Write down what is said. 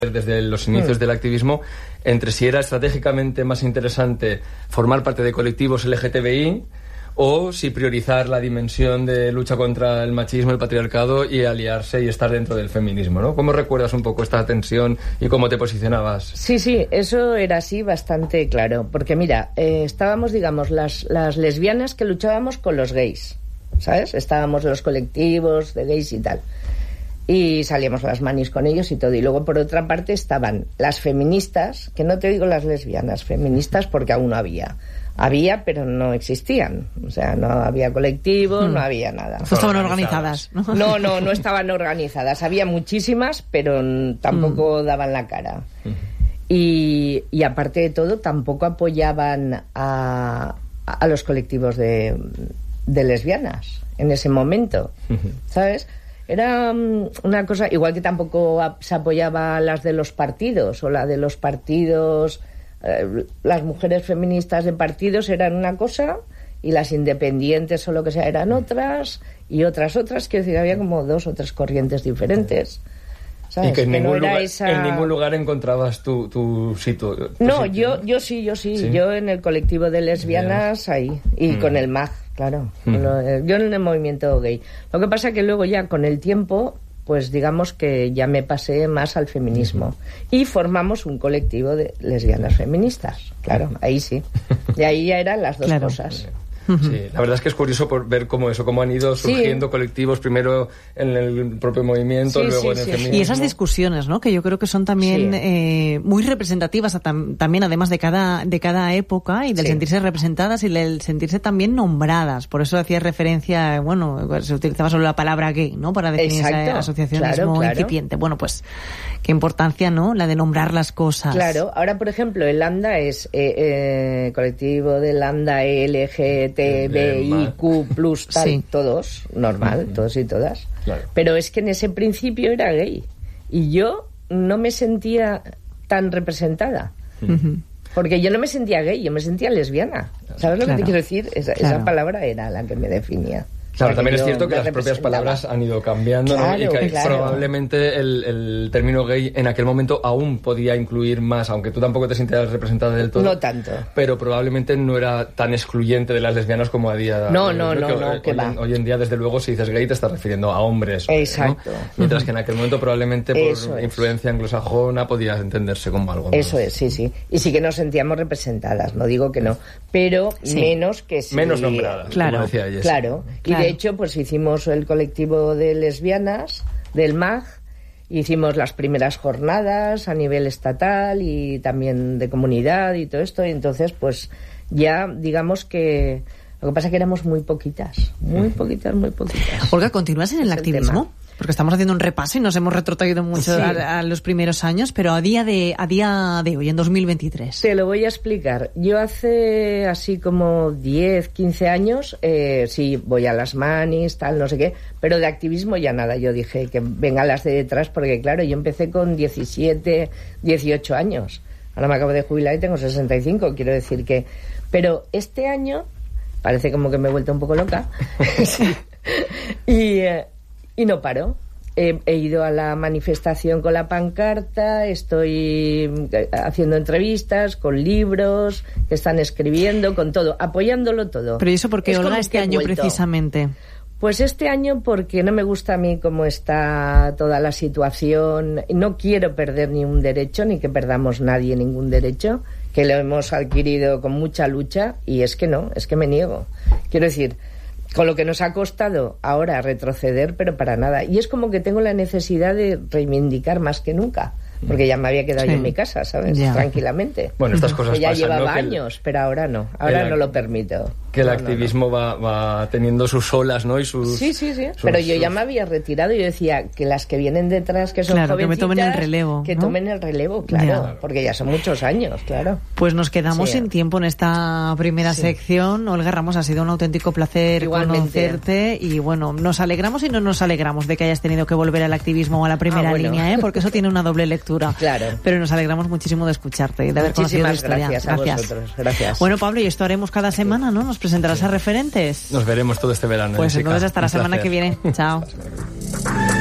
desde los inicios del activismo entre si era estratégicamente más interesante formar parte de colectivos LGTBI o si priorizar la dimensión de lucha contra el machismo, el patriarcado y aliarse y estar dentro del feminismo, ¿no? ¿Cómo recuerdas un poco esta tensión y cómo te posicionabas? Sí, eso era así bastante claro, porque mira, estábamos, digamos, las lesbianas que luchábamos con los gays, ¿sabes? Estábamos los colectivos de gays y tal, y salíamos a las manis con ellos y todo, y luego por otra parte estaban las feministas, que no te digo las lesbianas, feministas porque aún no había, pero no existían, o sea, no había colectivos, no había nada. No estaban organizadas, ¿no? No estaban organizadas, había muchísimas, pero tampoco daban la cara. Y aparte de todo, tampoco apoyaban a los colectivos de lesbianas en ese momento, ¿sabes? Era una cosa, igual que tampoco se apoyaba a las de los partidos, o la de los partidos... las mujeres feministas de partidos eran una cosa y las independientes o lo que sea eran otras y otras, quiero decir, había como 2 o 3 corrientes diferentes, ¿sabes? Y que en ningún, no lugar, en ningún lugar encontrabas tu sitio. No, yo sí, yo en el colectivo de lesbianas ahí, y con el MAG, claro, yo en el movimiento gay. Lo que pasa que luego ya con el tiempo, pues digamos que ya me pasé más al feminismo y formamos un colectivo de lesbianas feministas, claro, ahí sí, y ahí ya eran las dos cosas. Sí, la verdad es que es curioso por ver cómo han ido surgiendo colectivos, primero en el propio movimiento, luego en el feminismo. Y esas discusiones, ¿no? Que yo creo que son también muy representativas también, además de cada época, y del sentirse representadas y del sentirse también nombradas. Por eso hacía referencia, bueno, se utilizaba solo la palabra gay, ¿no? Para definir esa asociacionismo incipiente. Bueno, pues qué importancia, ¿no? La de nombrar las cosas. Claro, ahora por ejemplo el ANDA es colectivo del ANDA LGTBIQ+, tal, todos, normal, todos y todas. Claro. Pero es que en ese principio era gay y yo no me sentía tan representada. Porque yo no me sentía gay, yo me sentía lesbiana. ¿Sabes lo que te quiero decir? Esa palabra era la que me definía. Claro, también es cierto que las propias palabras han ido cambiando, ¿no? Y que probablemente el término gay en aquel momento aún podía incluir más, aunque tú tampoco te sintieras representada del todo. No tanto. Pero probablemente no era tan excluyente de las lesbianas como a día. No, que va. Hoy en día, desde luego, si dices gay te estás refiriendo a hombres. Exacto. ¿no? Mientras que en aquel momento probablemente por influencia anglosajona podía entenderse como algo más. Eso es, sí. Y sí que nos sentíamos representadas, no digo que no, pero menos que sí. Menos nombradas, como decía Jess. Claro. De hecho, pues hicimos el colectivo de lesbianas del MAG, hicimos las primeras jornadas a nivel estatal y también de comunidad y todo esto, y entonces pues ya digamos que lo que pasa es que éramos muy poquitas. Olga, ¿continúas en el activismo? Porque estamos haciendo un repaso y nos hemos retrotraído mucho a los primeros años, pero a día de hoy, en 2023. Te lo voy a explicar. Yo hace así como 10, 15 años, sí, voy a las manis, tal, no sé qué, pero de activismo ya nada. Yo dije que vengan las de detrás, porque claro, yo empecé con 17, 18 años. Ahora me acabo de jubilar y tengo 65, quiero decir que... Pero este año, parece como que me he vuelto un poco loca, y no paro. He ido a la manifestación con la pancarta, estoy haciendo entrevistas con libros que están escribiendo, con todo, apoyándolo todo. ¿Pero y eso por qué, Olga, este año precisamente? Pues este año porque no me gusta a mí cómo está toda la situación. No quiero perder ni un derecho, ni que perdamos nadie ningún derecho, que lo hemos adquirido con mucha lucha, y es que me niego. Quiero decir, con lo que nos ha costado ahora retroceder, pero para nada. Y es como que tengo la necesidad de reivindicar más que nunca, porque ya me había quedado yo en mi casa, ¿sabes? Tranquilamente. Bueno, estas cosas ya pasan, llevaba ¿no? años, pero ahora no. Ahora no lo permito. Que el activismo va teniendo sus olas, ¿no? Y sus... Sí. Pero yo ya me había retirado y yo decía que las que vienen detrás, que son jovencitas... que me tomen el relevo. Que tomen el relevo, claro. Porque ya son muchos años, claro. Pues nos quedamos sin tiempo en esta primera sección. Olga Ramos, ha sido un auténtico placer conocerte. Y bueno, nos alegramos y no nos alegramos de que hayas tenido que volver al activismo o a la primera línea, porque eso tiene una doble lectura. Claro. Pero nos alegramos muchísimo de escucharte y de haber conocido la historia. Gracias a vosotros. Gracias. Bueno, Pablo, y esto haremos cada semana, ¿no? Nos presentarás a referentes. Nos veremos todo este verano. Pues entonces hasta la semana que viene. Chao.